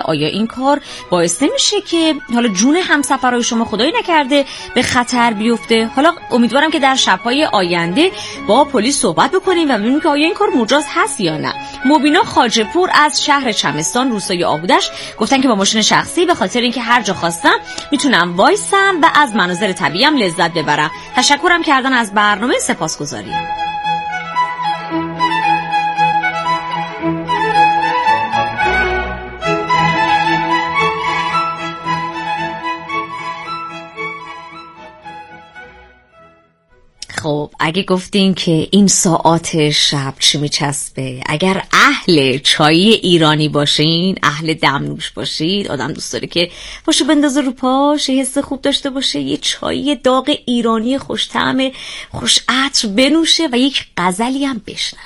آیا این کار باعث نمیشه که حالا جون همسفرهای شما خدایی نکرده به خطر بیفته؟ حالا امیدوارم که در شب‌های آینده با پلیس صحبت بکنیم و ببینیم که آیا این کار مجاز هست یا نه. مبینا خواجه‌پور از شهر چمستان روستای آهودش گفتن که با ماشین شخصی به خاطر اینکه هر جا خواستم میتونم وایسم و از مناظر طبیعی هم لذت ببرم. تشکرم کردن از برنامه، سپاسگزاریم. خب اگه گفتین که این ساعات شب چی میچسبه، اگر اهل چای ایرانی باشین، اهل دمنوش باشید، آدم دوست داره که پاشو بندازه رو پاش، حس خوب داشته باشه، یه چای داغ ایرانی خوش طعم خوش عطر بنوشه و یک غزلی هم بشنوه.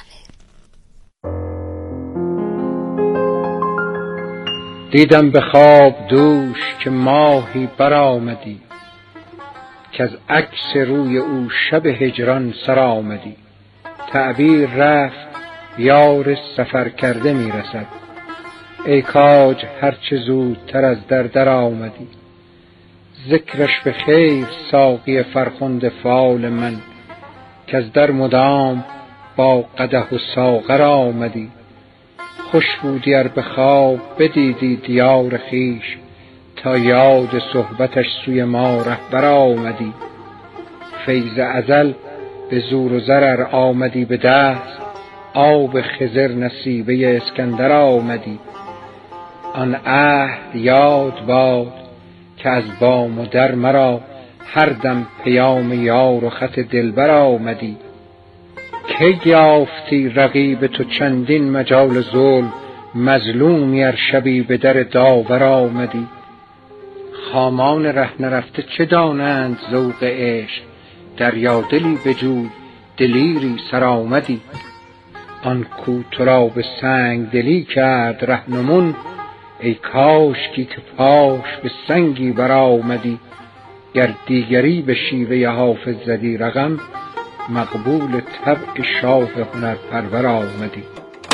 دیدم به خواب دوش که ماهی برآمدی، که از عکس روی او شب هجران سر آمدی. تعبیر رفت یار سفر کرده می رسد، ای کاج هرچه زودتر از در آمدی. ذکرش به خیر ساقی فرخنده فال من، که از در مدام با قدح و ساغر آمدی. خوش بودی ار به خواب بدیدی دیار خویش، تا یاد صحبتش سوی ما رهبر آمدی. فیض ازل به زور و زر آمدی به دست، آب خضر نصیبه اسکندر آمدی. آن عهد یاد باد که از بام و در مرا، هر دم پیام یار و خط دلبر آمدی. کی یافتی رقیب تو چندین مجال ظلم، مظلومی ار شبی به در داور آمدی. خامان ره نرفته چه دانند ذوق عشق، دریا دلی بجوی دلیری سرآمدی. آن کو تو را به سنگ دلی کرد رهنمون، ای کاشکی که پاش به سنگی برآمدی. گر دیگری به شیوه حافظ زدی رقم، مقبول طبع شاه هنر پرور آمدی.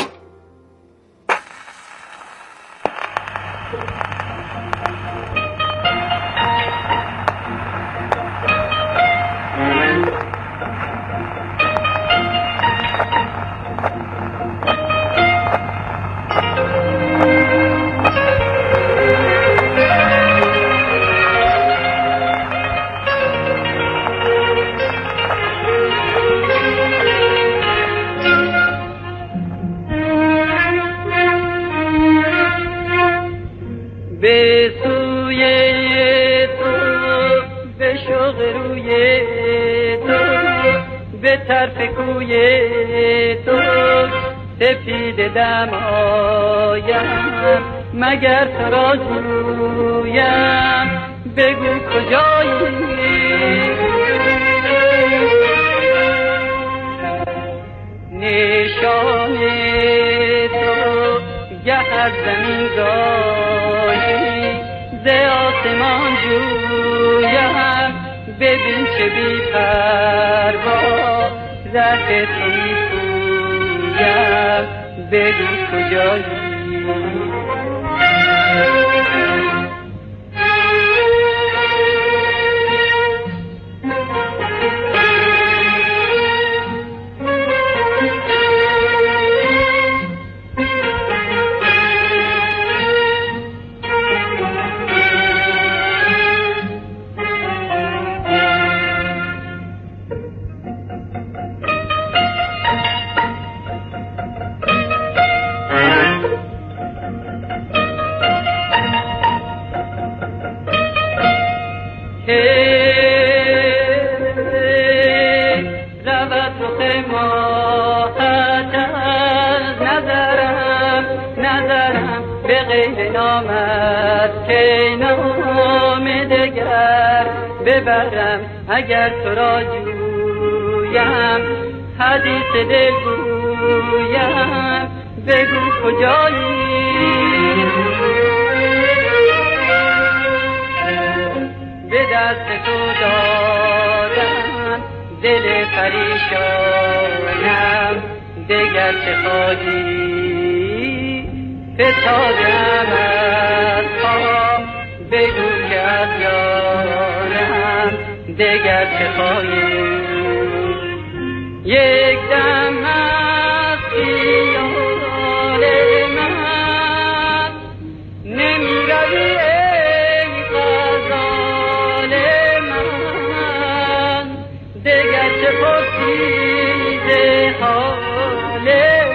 به سوی تو، به شوق روی تو، به طرف کوی تو، سپید دم آیم مگر تو را جویم، بگو کجایی. نشان تو گه از زمین گاهی ز آسمان جویم، ببین چه بی پروا ره تو می پویم، بگو کجایی. ببرم اگر تو را جویم، حدیث دل گویم، بگو کجایی. به دست تو دادم دل پریشانم، دگر چه خواهی فتادم دگر چه خواهی یک دم از خیال من نمی روی ای غزال من دگر چه پرسی ز حال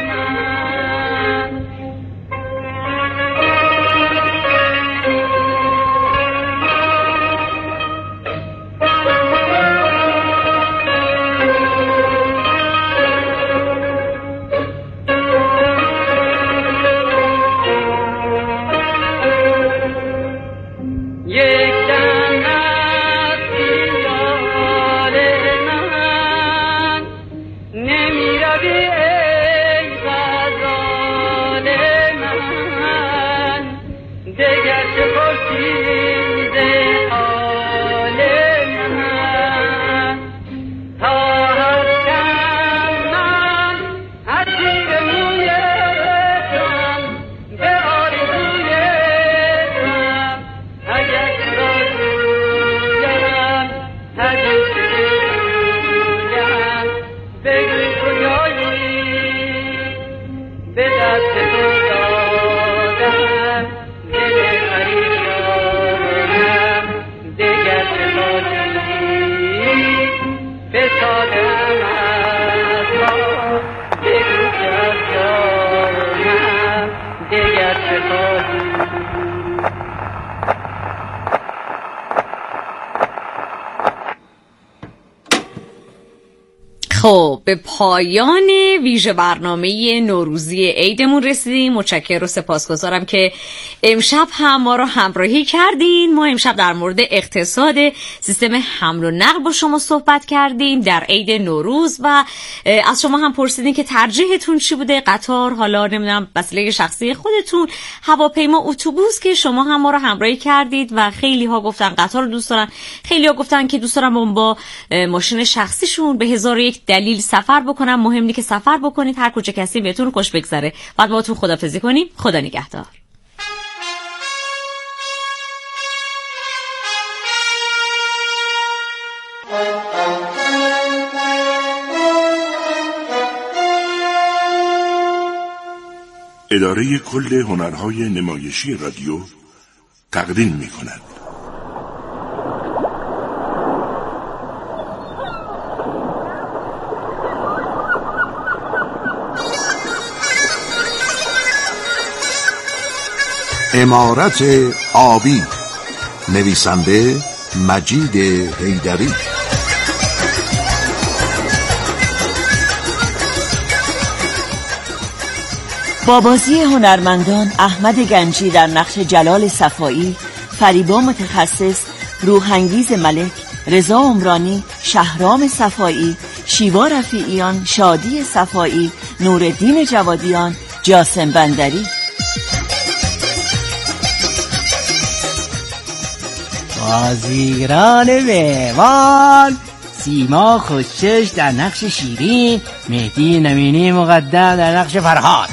خب به پایان ویژه برنامه نوروزی عیدمون رسیدیم. متشکرم و سپاسگزارم که امشب هم ما رو همراهی کردین. ما امشب در مورد اقتصاد سیستم حمل و نقل با شما صحبت کردیم در عید نوروز و از شما هم پرسیدین که ترجیحتون چی بوده، قطار، حالا نمیدونم وسیله شخصی خودتون، هواپیما، اتوبوس، که شما هم ما رو همراهی کردید و خیلی ها گفتن قطار رو دوست دارن، خیلی ها گفتن که دوست دارن با ماشین شخصیشون به 1001 دلیل سفر بکنم. مهم نیست که سفر بکنید، هر کجا کسی بهتون خوش بگذره. بعد باهاتون خداحافظی کنیم. خدا نگهدار. اداره کل هنرهای نمایشی رادیو تقدیم می‌کند. عمارت آبی، نویسنده مجید حیدری. با بازی هنرمندان احمد گنجی در نقش جلال صفایی، فریبا متخصص، روحانگیز ملک، رضا عمرانی، شهرام صفایی، شیوا رفیعیان، شادی صفایی، نورالدین جوادیان، جاسم بندری. بازیگران مهمان: سیما خوشچش در نقش شیرین، مهدی نمینی مقدم در نقش فرهاد.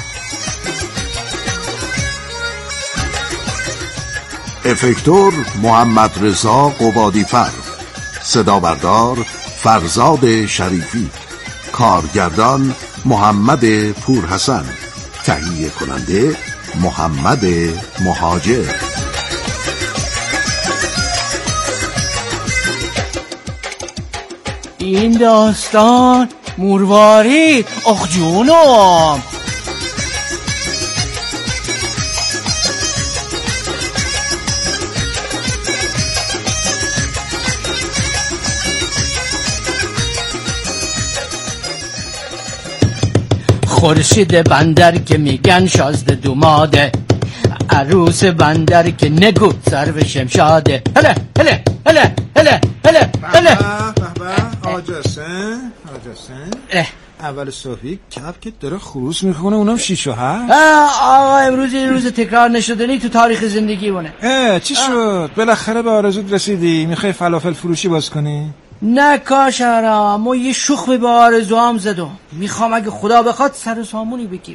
افکتور محمد رضا قبادی‌فر، صدا بردار فرزاد شریفی، کارگردان محمد پورحسن، تهیه کننده محمد مهاجر. این داستان موروارید. آخ جونم. خورشید بندر که میگن شازده دوماده، عروس بندر که نگو سرو شمشاده. هله هله هله هله هله هله. آجاسن اول صبحی کپ داره خروس میخونه، اونم 6 و 7. آقا امروز این روز تکرار نشدنی تو تاریخ زندگی مونه. چی شد؟ بالاخره به آرزوت رسیدی؟ میخوای فلافل فروشی باز کنی؟ نه کاشرم، ما یه شخم به آرزو هم زدم. میخوام اگه خدا بخواد سر سامونی بگیرم.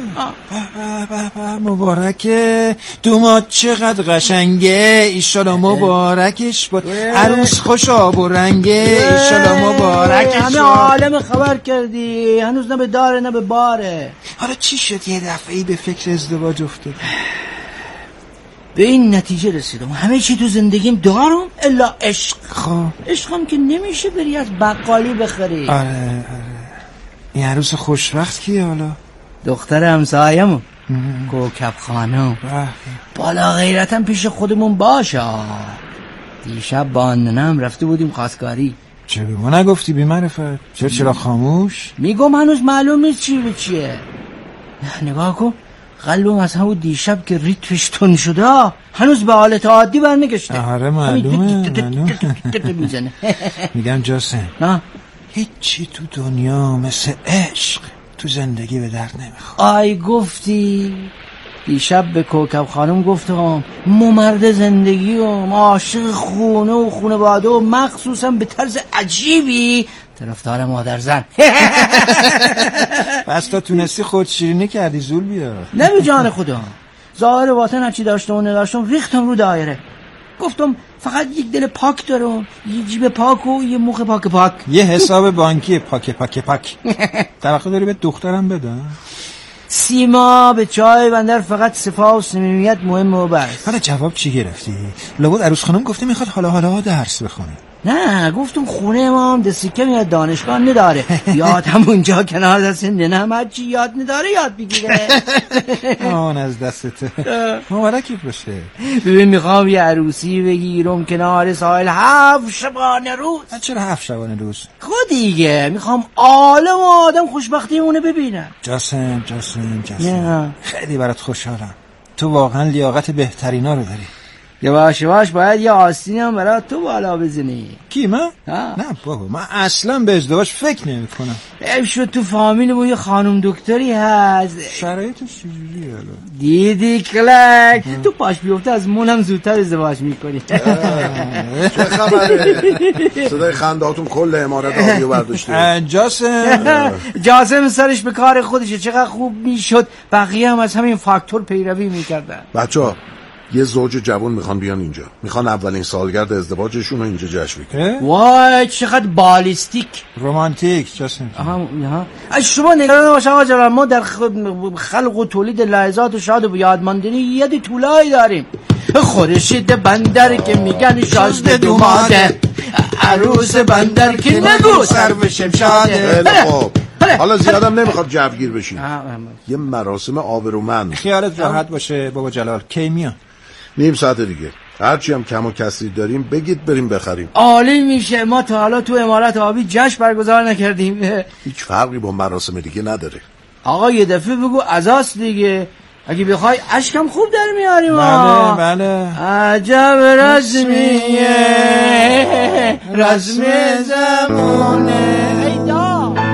مبارکه دومات چقدر قشنگه، ایشالا مبارکش بود. عروس خوش آب و رنگه، ایشالا مبارکش بود. همه عالم خبر کردی، هنوز نه به داره نه به باره. حالا چی شد یه دفعه‌ای به فکر ازدواج افتاد؟ به این نتیجه رسیدم همه چی تو زندگیم دارم الا عشق. خب عشقم که نمیشه بری از بقالی بخری. آره این عروس خوشبخت کیه حالا؟ دختر همسایمون کوکب خانم. بالا غیرتم پیش خودمون باشه. دیشب با اندنم رفته بودیم خواستگاری. چه به ما نگفتی بی معرفت؟ چرا خاموش؟ میگم هنوز معلوم نیست چی به چیه. نگاه کن قلبم از همون دیشب که ریتمش تون شده هنوز به حالت عادی برنگشته. آره معلومه میزنه. میگم جاسم نه هیچی تو دنیا مثل عشق تو زندگی به درد نمیخواد. آی گفتی دیشب به کوکب خانم گفتم مرد زندگیم، عاشق خونه و خانواده و مخصوصا به طرز عجیبی طرفدار مادر زن. پس تا تونستی خود شیرینی کردی زول بیا. نمی جان خدا ظاهر باطن هرچی داشته و نداشتم ریختم رو دایره. گفتم فقط یک دل پاک دارم، یه جیب پاک و یه مخ پاک. یه حساب بانکی پاک. توقع داری به دخترم بدم؟ سیما به چای بندر فقط صفا و صمیمیت مهمه و بس. حالا جواب چی گرفتی؟ لابد عروس خانم گفته میخواد حالا درس بخونه. نه گفتم خونه ما هم دستی میاد دانشگاه نداره. یاد همونجا کنار دست نمت چی یاد نداره یاد بگیره. آن از دستته مبارکت باشه. ببین میخوام یه عروسی بگیرم کنار ساحل 7 شبانه روز. چرا 7 شبانه روز؟ خود دیگه میخوام عالم و آدم خوشبختیمونه ببینم. جاسم خیلی برات خوشحالم. تو واقعا لیاقت بهترینا رو داری. یواش باید یه آستینی هم برای تو بالا بزنی. کی من؟ نه بابا من اصلا به ازدواج فکر نمی کنم. حیف شد تو فامیلمون یه خانم دکتری هست. شرایطش چجوریه الان؟ دیدی کلک تو پاش بیفته از مونم زودتر ازدواج میکنی. چه خبره؟ صدای خندهاتون کل عمارت آبیو برداشته. جاسم سرش به کار خودشه. چقدر خوب میشد بقیه هم از همین فاکتور پیروی میکردن. بچه‌ها یه زوج جوان میخوان بیان اینجا، میخوان اولین سالگرد ازدواجشون رو اینجا جشن بگیرن. وای چقدر بالستیک رومانتیک. جاسم شما نگران نباش آقا جان، ما در خلق و تولید لحظات شاد و یادماندنی یه طولایی داریم. خورشید بندر که میگن شازده دوماده، عروس بندر که نگو سر به شمشاده. خب حالا زیادم نمیخواد جوگیر بشین. یه مراسم آبرومند. خیالت راحت باشه بابا جلال. کی میان؟ نیم ساعت دیگه. هرچی هم کم و کسری داریم بگید بریم بخریم. عالی میشه. ما تا حالا تو امارت آبی جشن برگزار نکردیم. هیچ فرقی با مراسم دیگه نداره. آقا یه دفعه بگو ازاست دیگه. اگه بخوای اشکم خوب در میاریم. بله عجب رزمیه رزم زمونه. ایدا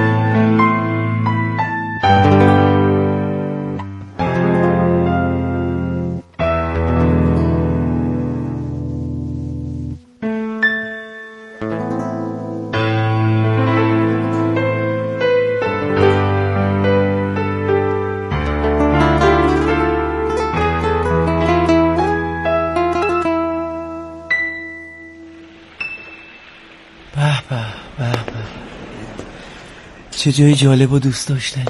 چه جای جالب و دوست داشتنی.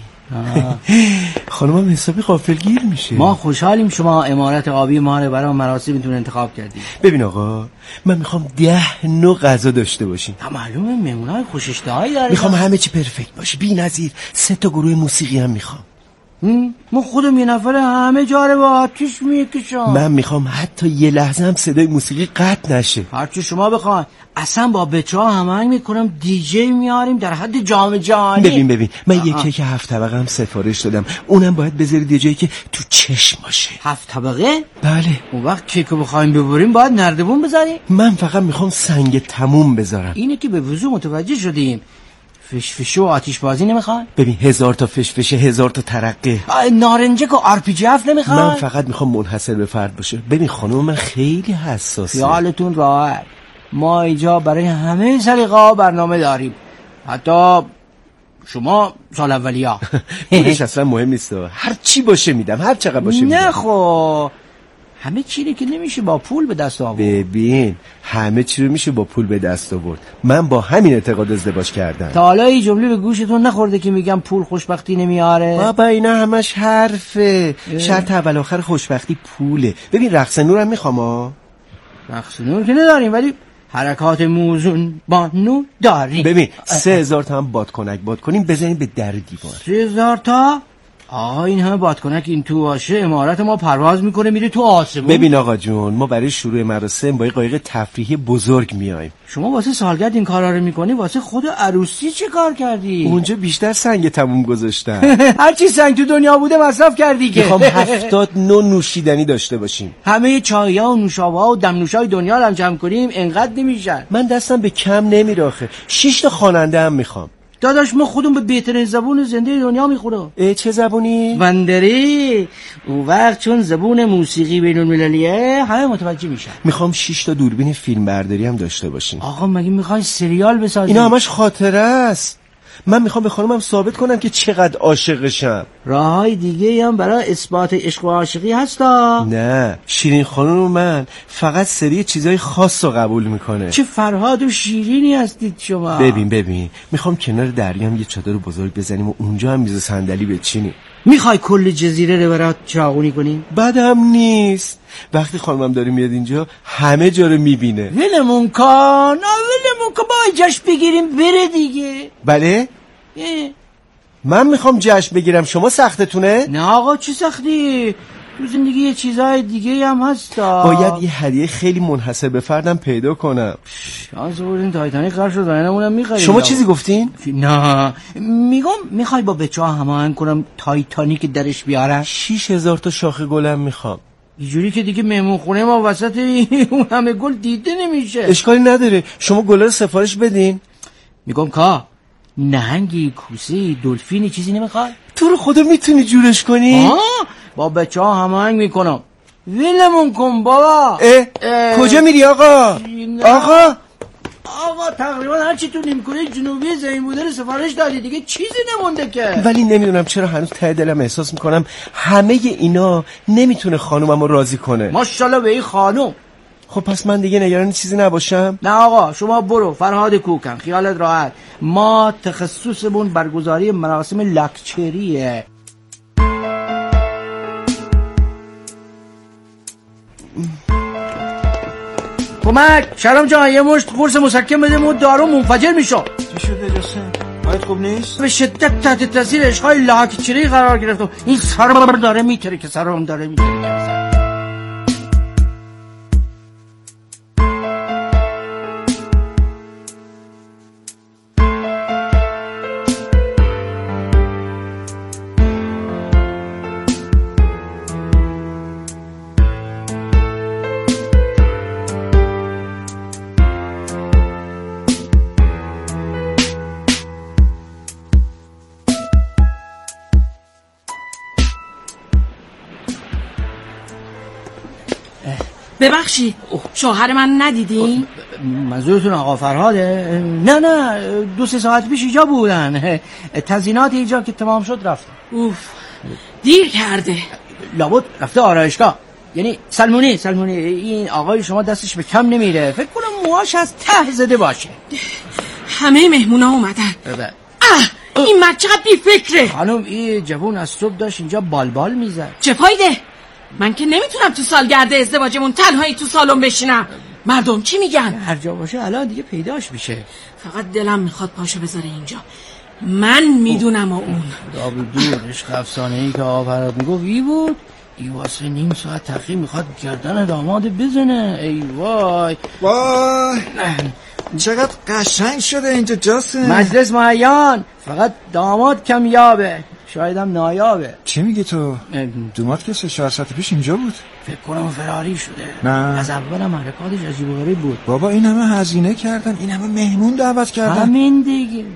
خانمم حسابی غافلگیر میشه. ما خوشحالیم شما امارت آبی ما رو برای مراسمتون انتخاب کردید. ببین آقا من میخوام 10 نوع غذا داشته باشیم. معلومه مهمونای خوش اشتهایی داره. میخوام همه چی پرفکت باشه بی‌نظیر. 3 تا گروه موسیقی هم میخوام. ما خودم یه نفر همه جا رو با آتیش میکشم. من میخوام حتی یه لحظه هم صدای موسیقی قطع نشه. هرچی شما بخواید. اصلا با بچه‌ها هماهنگ میکنم دیجی میاریم در حد جام جهانی. ببین من یه کیک 7 طبقه هم سفارش دادم. اونم باید بذاری یه جایی که تو چشم باشه. 7 طبقه؟ بله. اون وقت کیکو بخوایم ببریم باید نردبون بذاریم. من فقط میخوام سنگ تموم بذارم. اینه که به وضوح متوجه شدیم. فشفشه و آتیش بازی نمیخوای؟ ببین 1000 تا فشفشه 1000 تا ترقه. نارنجک و RPG نمیخوای؟ من فقط میخوام منحصر به فرد باشه. ببین خانم من خیلی حساسه. خیالتون راحت. ما اینجا برای همه سلیقه‌ها برنامه داریم، حتی شما سال اولیا. پولش اصلا مهم نیست، هر چی باشه میدم، هر چقدر باشه میدم. نه خب همه چی که نمیشه با پول به دست آورد. ببین همه چی رو میشه با پول به دست آورد. من با همین اعتقاد ازدواج کردم. تا حالا این جمله به گوشتون نخورده که میگم پول خوشبختی نمیاره؟ بابا اینا همش حرفه. شرط اول آخر خوشبختی پوله. ببین رقص نورم میخوام. رقص نور که نداریم ولی حرکات موزون با نور داریم. ببین 3000 تا هم بادکنک باد کنیم بزنیم به در دیوار. 3000 تا؟ آقا این همه بادکنک این تو باشه امارت ما پرواز میکنه میره تو آسمون. ببین آقا جون ما برای شروع مراسم با قایق تفریحی بزرگ میایم. شما واسه سالگرد این کارا رو میکنی، واسه خود عروسی چه کار کردی؟ اونجا بیشتر سنگ تموم گذاشتم. هر چی سنگ تو دنیا بوده مصرف کردی که. میخوام 79 نوشیدنی داشته باشیم. همه چای‌ها و نوشابه‌ها و دمنوشای دنیا رو جمع کنیم انقدر نمیشن. من دستم به کم نمیره آخه. 6 تا خواننده هم میخوام. داداش ما خودمون به بهترین زبون زنده دنیا میخورم. چه زبونی؟ وندری. اون وقت چون زبون موسیقی بین‌المللیه همه متوجه میشن. میخوام 6 تا دوربین فیلم برداری هم داشته باشیم. آقا مگه میخوای سریال بسازی؟ اینا همش خاطره است. من میخوام به خانمم ثابت کنم که چقدر عاشقشم. راههای دیگه هم برای اثبات عشق و عاشقی هستا؟ نه شیرین خانم و من فقط سری چیزای خاص رو قبول میکنه. چه فرهاد و شیرینی هستید شما. ببین میخوام کنار دریام یه چادر بزرگ بزنیم و اونجا هم میز صندلی بچینیم. میخوای کل جزیره رو برات چراغونی کنیم؟ بدم نیست. وقتی خانمم داره میاد اینجا همه جا رو میبینه. ولمون کن با جشن بگیریم بره دیگه. بله؟ من میخوام جشن بگیرم شما سختتونه؟ نه آقا چی سختی؟ تو زندگی یه چیزای دیگه هم هستا. باید یه هدیه خیلی منحصر به فردم پیدا کنم. شانس بردین تایتانیک قرار شد زنمونم میخریم. شما چیزی گفتین؟ نه میگم میخوای با بچه‌ها هماهنگ کنم تایتانیک درش بیارم. 6000 تا شاخه گلم میخوام. اینجوری که دیگه مهمون خونه ما وسط اون همه گل دیده نمیشه. اشکالی نداره شما گلا رو سفارش بدین. میگم کا نهنگی کوسه دلفینی چیزی نمیخواد؟ تو رو خدا میتونی جورش کنی؟ با بچه‌ها هماهنگ میکنم. ولمون کن بابا. کجا میری آقا؟ آقا تقریبا هر چی تو نیمکره جنوبی زمین بوده رو سفارش دادی دیگه چیزی نمونده که. ولی نمیدونم چرا هنوز ته دلم احساس میکنم همه اینا نمیتونه خانوممو راضی کنه. ماشاءالله به این خانوم. خب پس من دیگه نگران چیزی نباشم؟ نه آقا شما برو فرهاد کوکن خیالت راحت. ما تخصصمون برگزاری مراسم لاکچریه. کمک شرم جان یه مشت قرص مسکن بده مون دارو منفجر میشو. چی شده جاسم؟ حالت خوب نیست؟ به شدت تحت تاثیر عشقای لاکچری قرار گرفتم. این سرم داره میتره که سرم داره میتره. ببخشید شوهر من ندیدین؟ منظورتون آقا فرهاده؟ نه 2-3 ساعت پیش اینجا بودن. تزیینات اینجا که تمام شد رفت. اوف دیر کرده. لابد رفته آرایشگاه. یعنی سلمونی این آقای شما دستش به کم نمیره. فکر کنم موهاش از ته زده باشه. همه مهمونا اومدن. این مرد چقدر بی فکره. خانم این جوون از صبح داشت اینجا بالبال میزد. چه فایده؟ من که نمیتونم تو سالگرد ازدواجمون تنهایی تو سالن بشینم. مردم چی میگن؟ هر جا باشه الان دیگه پیداش میشه. فقط دلم میخواد پاشو بذاره اینجا. من میدونم و اون دور عشق افسانه‌ای که آفراد میگفت ای بود. ای واسه نیم ساعت تأخیر میخواد گردن داماد بزنه. ای وای چقدر قشنگ شده اینجا جاسم. مجلس معین. فقط داماد کمیابه شاید هم نایابه. چی میگی تو؟ داماد که 3-4 ساعت پیش اینجا بود. فکر کنم فراری شده. نه از اولم حرکاتش عجیب و غریب بود. بابا این همه هزینه کردن این همه مهمون دعوت کردن. همین دیگه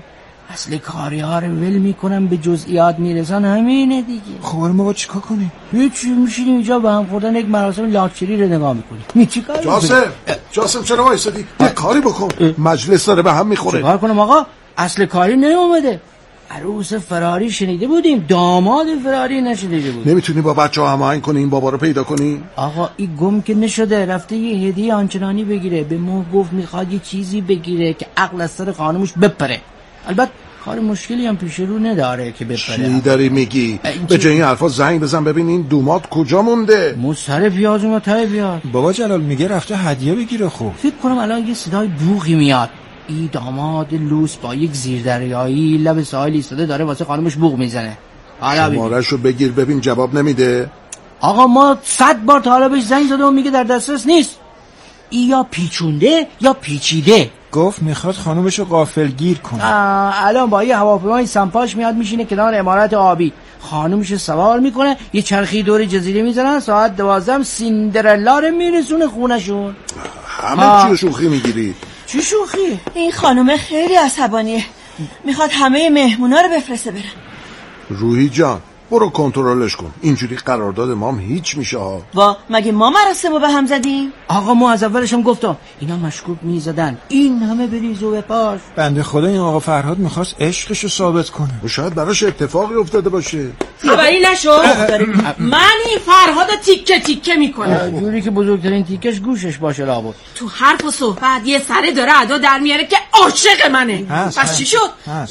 اصل کاری ها رو ول میکنم به جزئیات میرسن، همینه دیگه. خب ما با چیکار کنیم؟ هیچی، میشینیم اینجا با هم خوردن یک مراسم لاکچری رو نگاه میکنیم. چیکار جاسم چرا وایسادی؟ یه کاری بکن، مجلس داره به هم میخوره. چیکار کنم آقا؟ اصل کاری نیومده. عروس فراری شنیده بودیم، داماد فراری نشنیده بود. نمیتونی با بچه‌ها هماهنگ کنی این بابا رو پیدا کنی؟ آقا این گم که نشده، رفته یه هدیه آنچنانی بگیره. به ما گفت میخواد یه چیزی بگیره که عقل از سر خانومش بپره. البته کار مشکلی هم پیش رو نداره که بپره. چی داری میگی؟ به جای این حرفا زنگ بزن ببین این دوماد کجا مونده. سر پیاز اومد ته بیار. بابا جلال میگه رفته هدیه بگیره. خوب فکر کنم الان یه صدای بوقی میاد. این داماد لوس با یک زیردریایی لب ساحل ایستاده داره واسه خانمش بوق میزنه. شماره‌شو بگیر ببین جواب نمیده. آقا ما 100 بار تا حالا بهش زنگ زدم و میگه در دسترس نیست. این یا پیچونده یا پیچیده. گفت میخواد خانومشو غافلگیر کنه. الان با یه هواپیمای سمپاش میاد میشینه کنار عمارت آبی، خانومش سوار میکنه، یه چرخی دور جزیره میزنن، ساعت 12 سیندرلا رو میرسونه خونشون. همه چیو شوخی میگیری؟ چی شوخی؟ این خانومه خیلی عصبانیه، میخواد همه مهمونا رو بفرسته برن. روحی جان برو کنترلش کن، اینجوری قرارداد مام هیچ میشه ها. مگه ما مراسمو به هم زدیم؟ آقا ما از اولش هم گفتم اینا مشکوک میزدن، این همه بریز و بپاش. بنده خدا این آقا فرهاد میخواست عشقشو ثابت کنه و شاید براش اتفاقی افتاده باشه. خبری نشو. من این فرهاد تیکه تیکه میکنم، جوری که بزرگترین تیکش گوشش باشه لابد. تو حرف و صحبت یه سره داره ادا در میاره که عاشق منه. پس چی شد؟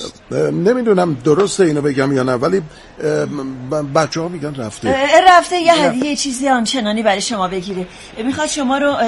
نمیدونم درسته اینو بگم یا نه، ولی بچه‌ها میگن رفته یه هدیه چیزی آنچنانی برای شما بگیره، میخواد شما رو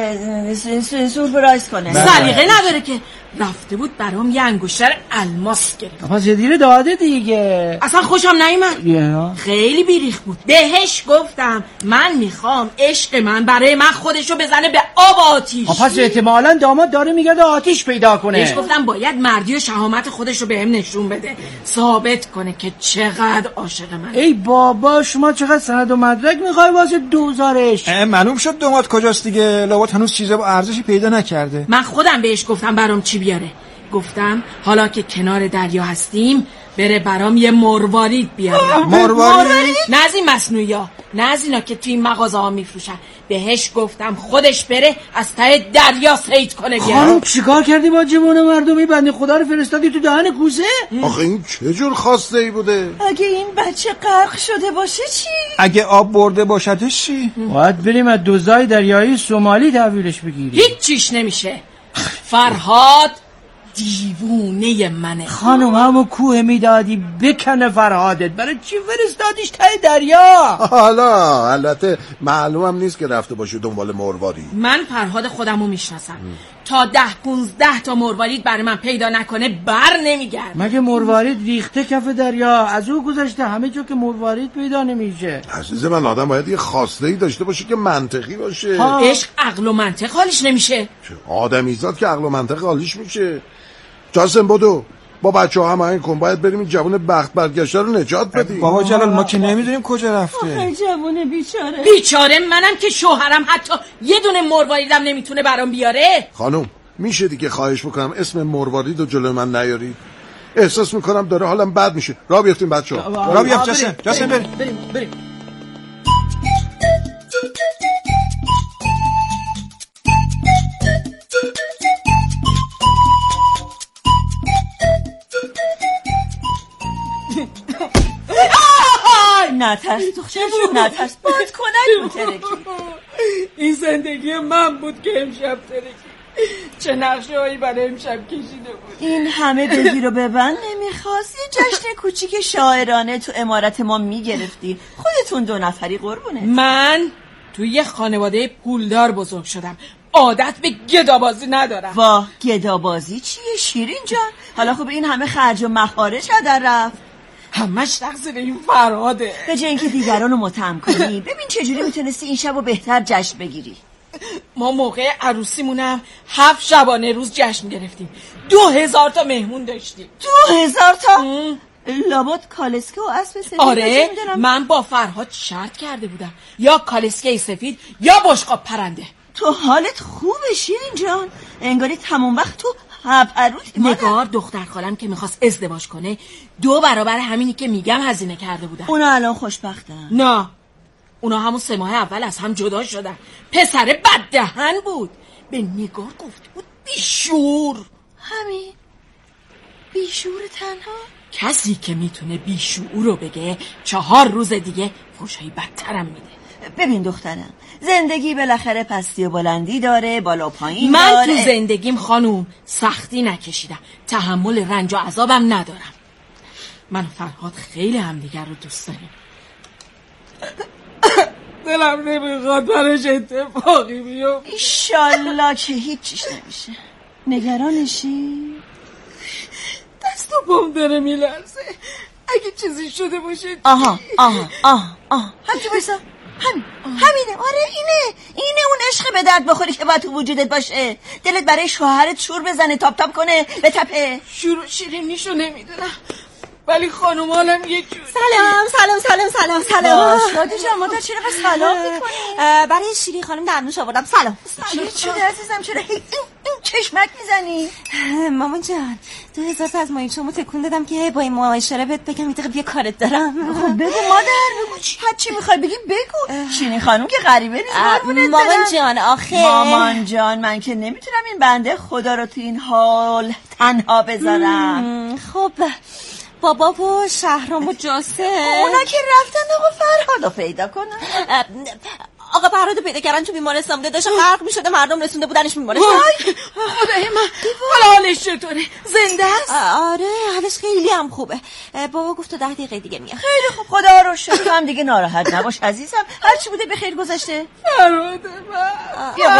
سورپرایز کنه. سلیقه نداره که رفته بود برام یه انگشتر الماس گرفت. پس یه دیره داده دیگه. اصلا خوشم نیومد، خیلی بیریخ بود. بهش گفتم من میخوام عشق من برای من خودشو بزنه به آب آتیش. پس احتمالاً داماد داره میگرده آتیش پیدا کنه. بهش گفتم باید مردی و شهامت خودشو بهم نشون بده، ثابت کنه که چقدر عاشق من. ای بابا شما چقدر سند و مدرک میخوای واسه دوزارش؟ معلوم شد داماد کجاست دیگه، لابد هنوز چیزی با ارزشی پیدا نکرده. من خودم بهش گفتم برام چی بیاره. گفتم حالا که کنار دریا هستیم بره برام یه مروارید بیاره. مروارید؟ نه از این مصنوعی‌ها، نه از اینا که توی این مغازه ها میفروشن. بهش گفتم خودش بره از ته دریا صید کنه بیاره. خانم چیکار کردی با جوون مردمی؟ بنده خدا رو فرستادی تو دهن کوزه؟ آخه این چه جور خواسته ای بوده؟ اگه این بچه غرق شده باشه چی؟ اگه آب برده باشدش چی؟ باید بریم از دوزای دریایی سومالی تحویلش بگیریم. هیچ چیش نمیشه. فرهاد دیوونه منه. خانم همو کوه میدادی بکنه فرهادت، برای چی فرستادیش ته دریا؟ حالا البته معلومم نیست که رفته باشه دنبال مروارید. من فرهاد خودمو میشناسم، تا 10-15 تا مروارید برای من پیدا نکنه بر نمیگرد. مگه مروارید ریخته کف دریا؟ از او گذشته همه جا که مروارید پیدا نمیشه. عزیز من آدم باید یه خواسته‌ای داشته باشه که منطقی باشه. عشق عقل و منطق حالیش نمیشه. آدمیزاد که عقل و منطق حالیش میشه. جاسم بدو با بچه‌ها هماهنگ کن، باید بریم این جوان بخت برگشته رو نجات بدیم. بابا جلال ما که نمیدونیم کجا رفته. جوان بیچاره منم که شوهرم حتی یه دونه مرواریدم نمیتونه برام بیاره. خانم میشه دیگه خواهش بکنم اسم مروارید رو جلوی من نیاری؟ احساس میکنم داره حالم بد میشه. راه بیفتیم بچه‌ها، راه بیفت. جاسم بریم. نترس نترس باد کنک میترکی. این زندگی من بود که امشب ترکی. چه نقشه هایی برای امشب کشیده بود. این همه بگیر و ببند نمیخواست یه جشن کوچیک شاعرانه تو امارت ما میگرفتی؟ خودتون 2 نفری قربونه. من توی یه خانواده پولدار بزرگ شدم، عادت به گدابازی ندارم. واه گدابازی چیه شیرین جان؟ حالا خب این همه خرج و مخارج هدر رفت. همش تقصیر این فرهاده. به جای اینکه دیگران رو متهم کنی ببین چجوری میتونستی این شب رو بهتر جشن بگیری. ما موقع عروسیمونم 7 شبانه روز جشن گرفتیم، 2000 تا مهمون داشتیم. 2000 تا؟ لابد کالسکه و اسب سفید. آره من با فرهاد شرط کرده بودم، یا کالسکه سفید یا بشقاب پرنده. تو حالت خوبه شیرین جان؟ انگاری تمام وقت تو پروتی نگار دختر خالم که میخواست ازدواج کنه 2 برابر همینی که میگم هزینه کرده بودن. اونا الان خوشبختن؟ نه، اونا همون 3 ماه اول از هم جدا شدن. پسر بددهن بود، به نگار گفته بود بیشور. همین؟ بیشور تنها؟ کسی که میتونه بیشعور رو بگه 4 روز دیگه فحشای بدترم میده. ببین دخترم، زندگی بالاخره پستی و بلندی داره، بالا و پایین من داره. تو زندگیم خانوم سختی نکشیدم، تحمل رنج و عذابم ندارم. من و فرهاد خیلی همدیگر رو دوست داریم. دلم نمیخواد براش اتفاقی بیفته. ایشالله که هیچیش نمیشه. نگرانشی؟ دست و پام داره میلرزه. اگه چیزی شده باشه. آها همچه بایسا. همینه. آره اینه اون عشق به درد بخوری که باید تو وجودت باشه. دلت برای شوهرت شور بزنه، تاپ کنه، به تپه. شور و شیرینیشو نمیدونم، ولی خانوم حالم یک جور. سلام شادی جان، مادر چرا سلام میکنی؟ برای شیرین خانم درنوش آوردم. سلام. چرا عزیزم، چرا این چشمک میزنی؟ مامان جان 2000 تا از مایچه‌مو تکون دادم که با این معاشره بهت بگم یه دقیقه بیا کارت دارم. خب بگو مادر، بگو چی میخوای بگی بگو. شیرین خانم که غریبه نیست. مامان جان آخه مامان جان، من که نمیتونم این بنده خدا رو تو این حال تنها بذارم. خب بابا و شهرام و جاسم اونا که رفتن آقا فرهادو پیدا کنن. آقا فرهادو پیدا کردن تو بیمارستان بوده، داشت غرق میشده، مردم رسونده بودنش بیمارستان. خدای من، حالا حالش چطوره؟ زنده است؟ آره حالش خیلی هم خوبه. بابا گفت تا 10 دقیقه دیگه میاد. خیلی خوب، خدا رو شکر. تو هم دیگه ناراحت نباش عزیزم، هر چی بوده به خیر گذشته. فرهاد من بیا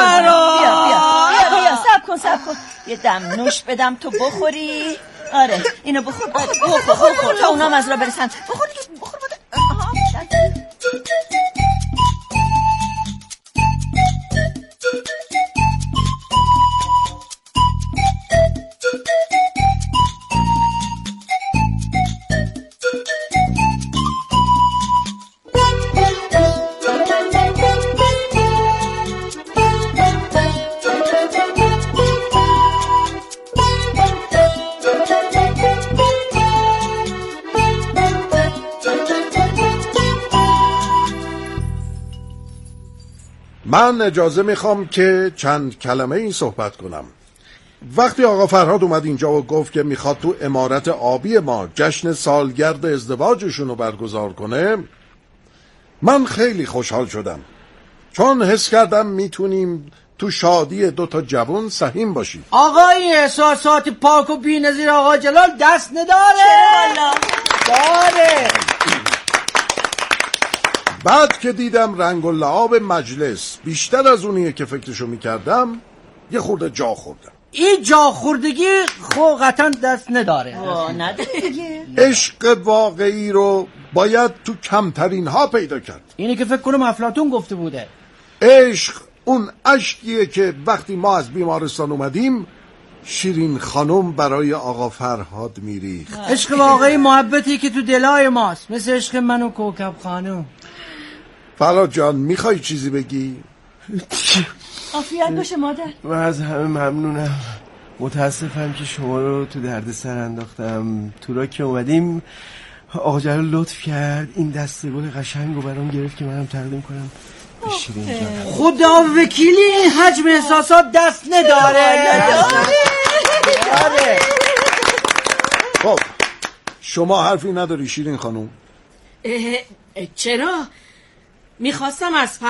صبر کن یه دم نوش بدم تو بخوری. آره اینو بخور تا اونام از را برسن. بخور بده. من اجازه میخوام که چند کلمه این صحبت کنم. وقتی آقا فرهاد اومد اینجا و گفت که میخواد تو عمارت آبی ما جشن سالگرد ازدواجشون رو برگزار کنه، من خیلی خوشحال شدم، چون حس کردم میتونیم تو شادی 2 جوان سهیم باشیم. آقا این احساسات پاک و بی‌نظیر آقا جلال دست نداره. چرا داره. بعد که دیدم رنگ و لعاب مجلس بیشتر از اونیه که فکرشو میکردم، یه خورده جا خوردم. این جا خوردگی خب قطعا دست نداره. عشق واقعی رو باید تو کمترین ها پیدا کرد. اینی که فکر کنم افلاطون گفته بوده. عشق اون عشقیه که وقتی ما از بیمارستان اومدیم شیرین خانم برای آقا فرهاد میریخت. عشق واقعی محبتی که تو دلای ماست، مثل عشق من و کوکب خانم. فرهاد جان میخوای چیزی بگی؟ عافیت باشه مادر. من از همه ممنونم. متاسفم که شما رو تو درد سر انداختم. تو را که اومدیم آقا جلال لطف کرد این دسته گل قشنگ رو برام گرفت که منم تقدیم کنم به شیرین جان. خدا وکیلی این حجم احساسات دست نداره. خب شما حرفی نداری شیرین خانم؟ چرا؟ میخواستم از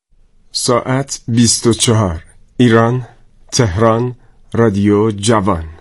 ساعت 24 ایران، تهران، رادیو جوان.